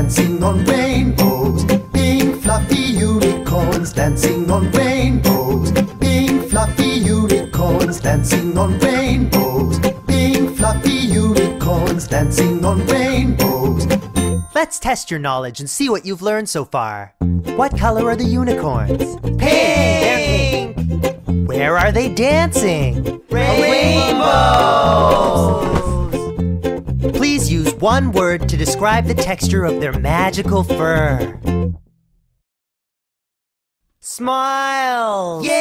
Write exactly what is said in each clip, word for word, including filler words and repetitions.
dancing on rainbows. Pink fluffy unicorns dancing on rainbows. Pink fluffy unicorns dancing on rainbows. Pink fluffy unicorns dancing on rainbows. Let's test your knowledge and see what you've learned so far. What color are the unicorns? Pink! Where are they dancing? Rainbows! Please use one word to describe the texture of their magical fur. Smile!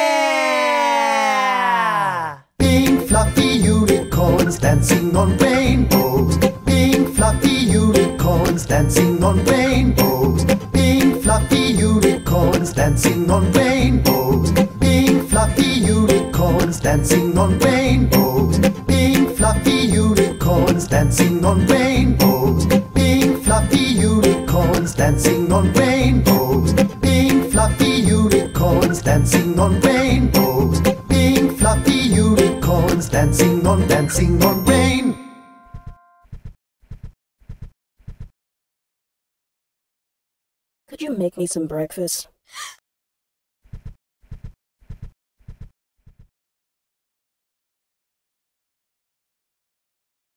Yeah! Pink fluffy unicorns dancing on rainbows. Pink fluffy unicorns dancing on rainbows. Pink fluffy unicorns dancing on rainbows. Pink fluffy unicorns dancing on rainbows. Pink fluffy unicorns dancing on rainbows. Pink fluffy unicorns dancing on rainbows. Pink fluffy unicorns dancing on rainbows. Pink fluffy unicorns dancing on dancing on rain. Could you make me some breakfast?